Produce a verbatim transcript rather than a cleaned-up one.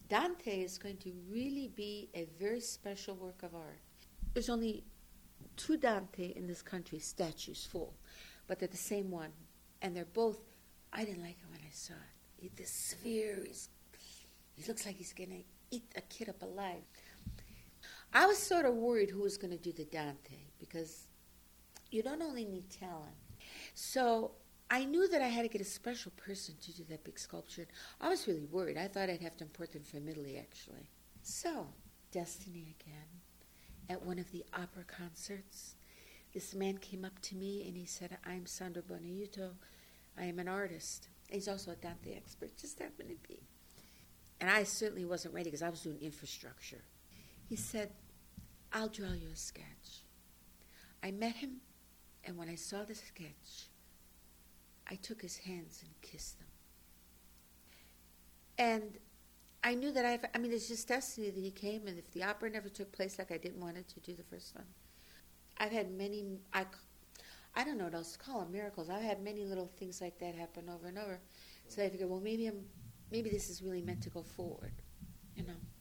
Dante is going to really be a very special work of art. There's only two Dante in this country, statues full, but they're the same one. And they're both, I didn't like it when I saw it. He, the sphere, is, he looks like he's going to eat a kid up alive. I was sort of worried who was going to do the Dante, because you don't only need talent. So I knew that I had to get a special person to do that big sculpture. I was really worried. I thought I'd have to import them from Italy, actually. So, destiny again. At one of the opera concerts, this man came up to me and he said, I'm Sandro Bonaiuto. I am an artist. He's also a Dante expert, just happened to be. And I certainly wasn't ready because I was doing infrastructure. He said, I'll draw you a sketch. I met him, and when I saw the sketch, I took his hands and kissed them. And I knew that I, I mean, it's just destiny that he came, and if the opera never took place like I didn't want it to do the first one, I've had many, I, I don't know what else to call them, miracles. I've had many little things like that happen over and over. So I figured, well, maybe I'm, maybe this is really meant to go forward, you know.